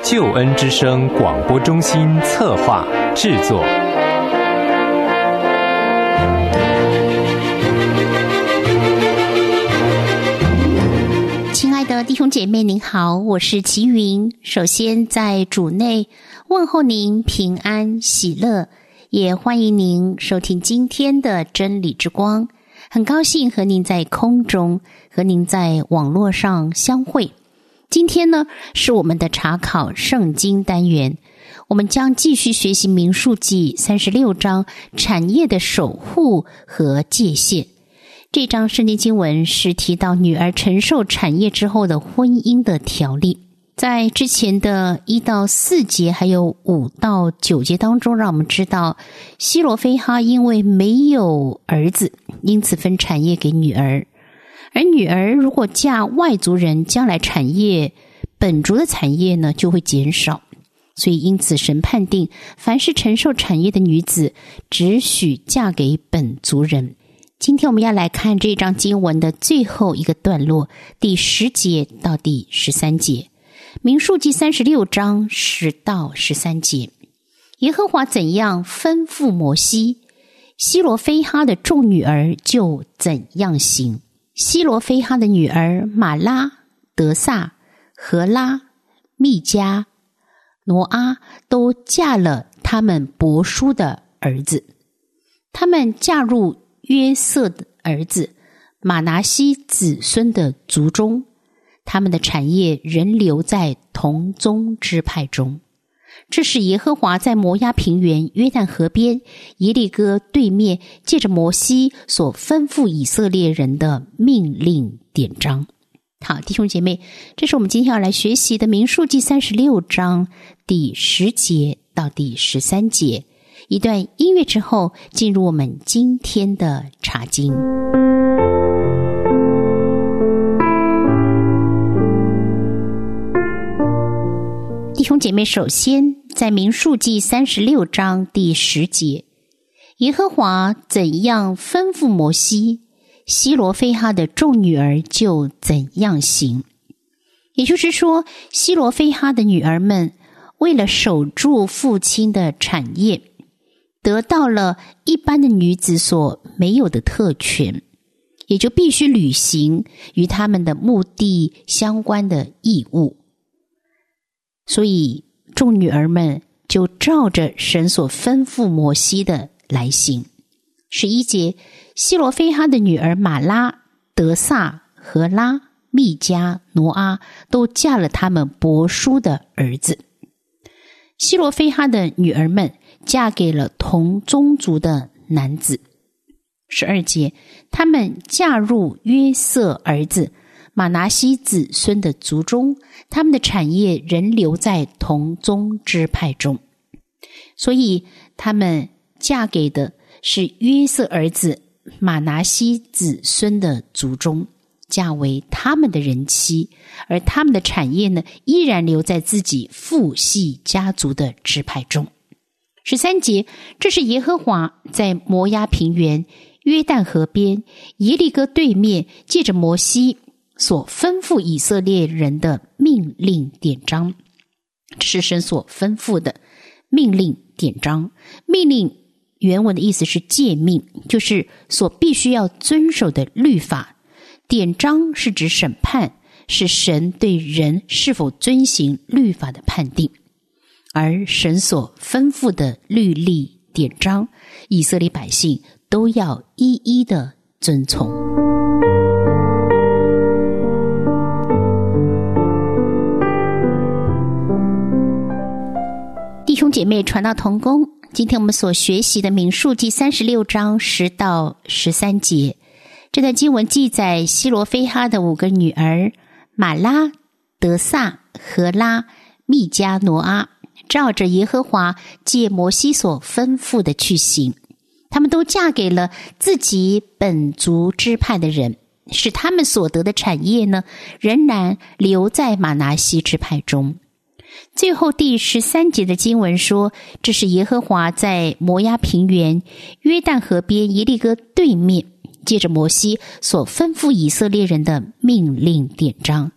救恩之声广播中心策划制作。 亲爱的弟兄姐妹您好，我是齐云。首先在主内问候您平安喜乐，也欢迎您收听今天的真理之光。很高兴和您在空中，和您在网络上相会。今天呢，是我们的查考圣经单元，我们将继续学习民数记36章产业的守护和界限。这章圣经经文是提到女儿承受产业之后的婚姻的条例。在之前的1到4节还有5到9节当中，让我们知道西罗非哈因为没有儿子，因此分产业给女儿。而女儿如果嫁外族人，将来产业本族的产业呢就会减少，所以因此神判定凡是承受产业的女子只许嫁给本族人。今天我们要来看这章经文的最后一个段落，第10节到第13节。民数记36章10到13节。耶和华怎样吩咐摩西，西罗非哈的众女儿就怎样行。西罗非哈的女儿玛拉、德萨、荷拉、密迦、挪阿都嫁了他们伯叔的儿子，他们嫁入约瑟的儿子马拿西子孙的族中，他们的产业仍留在同宗支派中。这是耶和华在摩押平原约旦河边耶利哥对面借着摩西所吩咐以色列人的命令典章。好，弟兄姐妹，这是我们今天要来学习的民数记36章第10节到第13节。一段音乐之后，进入我们今天的查经。弟兄姐妹，首先在民数记36章第10节，耶和华怎样吩咐摩西，西罗非哈的众女儿就怎样行。也就是说，西罗非哈的女儿们为了守住父亲的产业，得到了一般的女子所没有的特权，也就必须履行与他们的目的相关的义务。所以众女儿们就照着神所吩咐摩西的来行。11节，西罗非哈的女儿玛拉、德萨、荷拉、密迦、挪阿都嫁了他们伯叔的儿子。西罗非哈的女儿们嫁给了同宗族的男子。12节，他们嫁入约瑟儿子马拿西子孙的族中，他们的产业仍留在同宗支派中。所以他们嫁给的是约瑟儿子马拿西子孙的族中，嫁为他们的人妻，而他们的产业呢，依然留在自己父系家族的支派中。13节，这是耶和华在摩押平原约旦河边耶利哥对面借着摩西所吩咐以色列人的命令典章。这是神所吩咐的命令典章。命令原文的意思是诫命，就是所必须要遵守的律法。典章是指审判，是神对人是否遵行律法的判定。而神所吩咐的律例典章，以色列百姓都要一一的遵从。弟兄姐妹，传道同工，今天我们所学习的民数记36章10到13节，这段经文记载西罗非哈的5个女儿玛拉、德萨、荷拉、密迦、挪阿，照着耶和华借摩西所吩咐的去行。他们都嫁给了自己本族支派的人，使他们所得的产业呢，仍然留在马拿西支派中。最后第13节的经文说，这是耶和华在摩押平原约旦河边耶利哥对面借着摩西所吩咐以色列人的命令典章。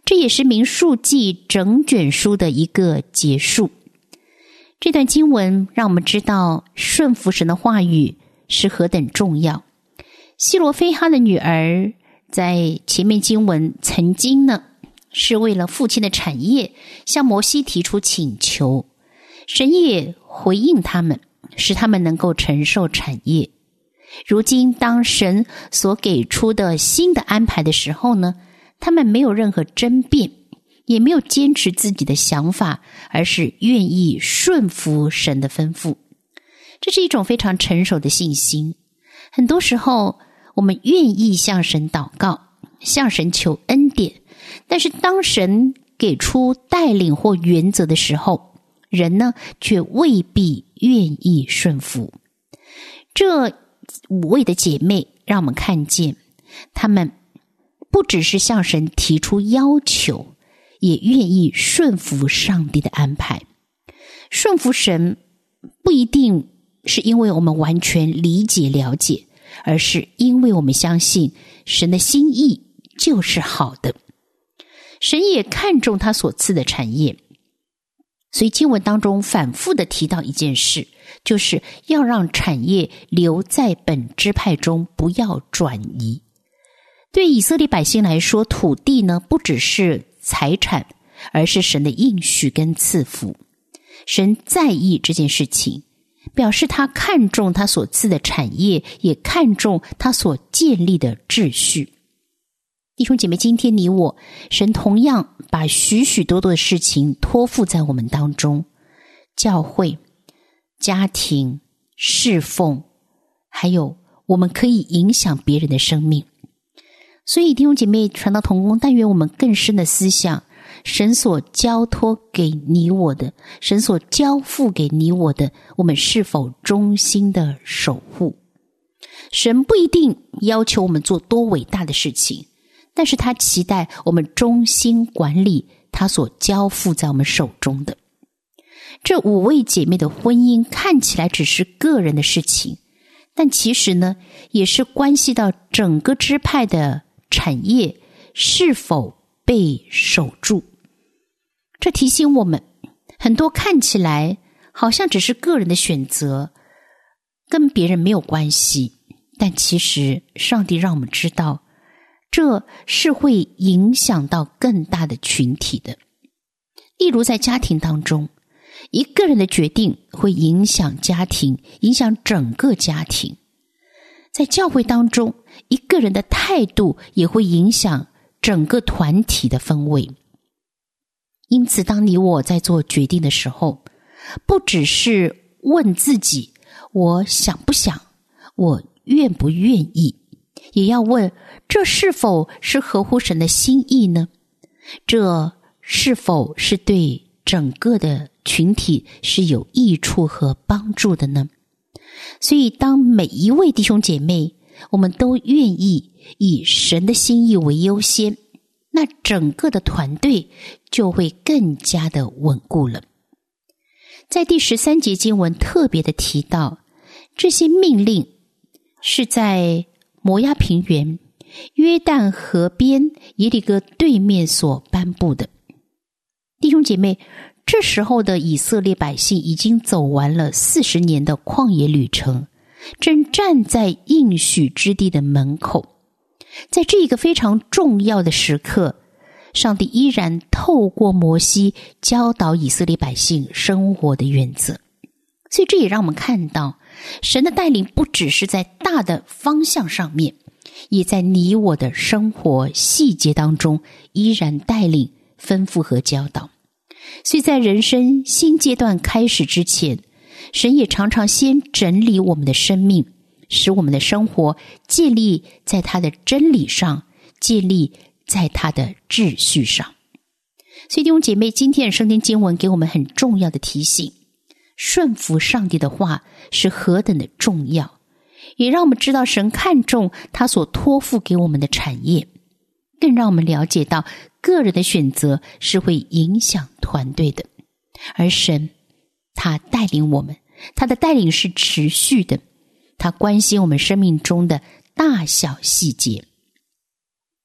这也是民数记整卷书的一个结束。这段经文让我们知道顺服神的话语是何等重要。西罗非哈的女儿在前面经文曾经呢，是为了父亲的产业向摩西提出请求，神也回应他们，使他们能够承受产业。如今当神所给出的新的安排的时候呢，他们没有任何争辩，也没有坚持自己的想法，而是愿意顺服神的吩咐。这是一种非常成熟的信心。很多时候我们愿意向神祷告，向神求恩典，但是当神给出带领或原则的时候，人呢却未必愿意顺服。这5位的姐妹让我们看见，她们不只是向神提出要求，也愿意顺服上帝的安排。顺服神不一定是因为我们完全理解了解，而是因为我们相信神的心意就是好的。神也看重他所赐的产业，所以经文当中反复的提到一件事，就是要让产业留在本支派中，不要转移。对以色列百姓来说，土地呢不只是财产，而是神的应许跟赐福。神在意这件事情，表示他看重他所赐的产业，也看重他所建立的秩序。弟兄姐妹，今天你我，神同样把许许多多的事情托付在我们当中，教会、家庭、侍奉，还有我们可以影响别人的生命。所以弟兄姐妹，传道同工，但愿我们更深的思想，神所交托给你我的，神所交付给你我的，我们是否忠心的守护？神不一定要求我们做多伟大的事情，但是他期待我们忠心管理他所交付在我们手中的。这5位姐妹的婚姻看起来只是个人的事情，但其实呢，也是关系到整个支派的产业是否被守住。这提醒我们，很多看起来好像只是个人的选择，跟别人没有关系，但其实上帝让我们知道，这是会影响到更大的群体的。例如在家庭当中，一个人的决定会影响家庭，影响整个家庭。在教会当中，一个人的态度也会影响整个团体的氛围。因此当你我在做决定的时候，不只是问自己我想不想，我愿不愿意，也要问这是否是合乎神的心意呢？这是否是对整个的群体是有益处和帮助的呢？所以当每一位弟兄姐妹我们都愿意以神的心意为优先，那整个的团队就会更加的稳固了。在第13节经文特别的提到，这些命令是在摩押平原、约旦河边耶利哥对面所颁布的。弟兄姐妹，这时候的以色列百姓已经走完了40年的旷野旅程，正站在应许之地的门口。在这一个非常重要的时刻，上帝依然透过摩西教导以色列百姓生活的原则。所以这也让我们看到，神的带领不只是在大的方向上面，也在你我的生活细节当中依然带领、吩咐和教导。所以在人生新阶段开始之前，神也常常先整理我们的生命，使我们的生活建立在他的真理上，建立在他的秩序上。所以弟兄姐妹，今天的圣经经文给我们很重要的提醒，顺服上帝的话是何等的重要，也让我们知道神看重他所托付给我们的产业，更让我们了解到个人的选择是会影响团队的，而神他带领我们，他的带领是持续的，他关心我们生命中的大小细节。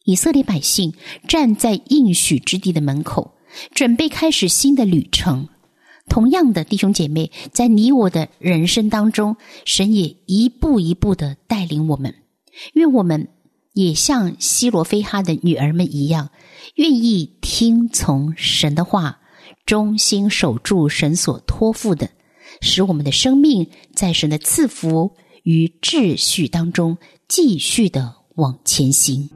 以色列百姓站在应许之地的门口，准备开始新的旅程。同样的，弟兄姐妹，在你我的人生当中，神也一步一步的带领我们。愿我们也像西罗非哈的女儿们一样，愿意听从神的话，忠心守住神所托付的，使我们的生命在神的赐福与秩序当中继续的往前行。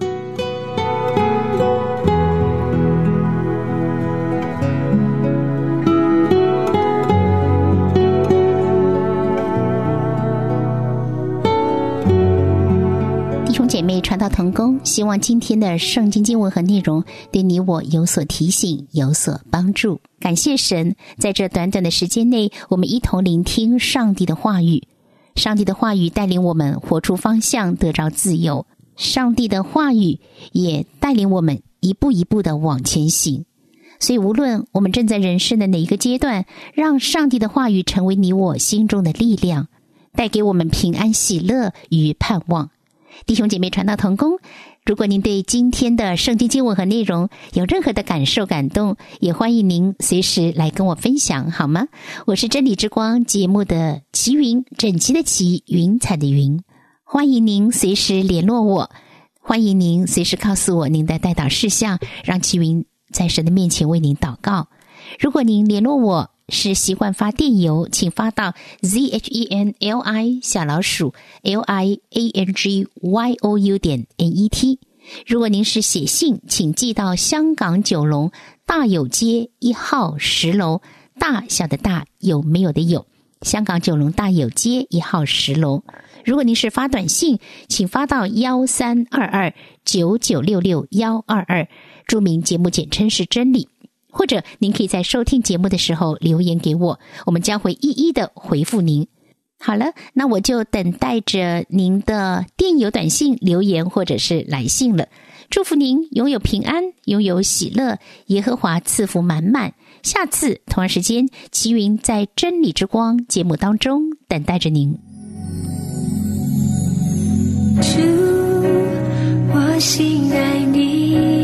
姐妹传道同工，希望今天的圣经经文和内容对你我有所提醒，有所帮助。感谢神，在这短短的时间内，我们一同聆听上帝的话语。上帝的话语带领我们活出方向，得着自由。上帝的话语也带领我们一步一步的往前行。所以无论我们正在人生的哪一个阶段，让上帝的话语成为你我心中的力量，带给我们平安喜乐与盼望。弟兄姐妹传道同工，如果您对今天的圣经经文和内容有任何的感受感动，也欢迎您随时来跟我分享，好吗？我是真理之光节目的齐云，整齐的齐，云彩的云。欢迎您随时联络我，欢迎您随时告诉我您的代祷事项，让齐云在神的面前为您祷告。如果您联络我是习惯发电邮，请发到 zhenli_liangyou.net。 如果您是写信，请寄到香港九龙大有街1号10楼，大小的大，有没有的有，香港九龙大有街1号10楼。如果您是发短信，请发到132299666122，注明节目简称是真理。或者您可以在收听节目的时候留言给我，我们将会一一的回复您。好了，那我就等待着您的电邮、短信、留言或者是来信了。祝福您拥有平安，拥有喜乐，耶和华赐福满满。下次同样时间，齐云在真理之光节目当中等待着您。 主，我心爱你。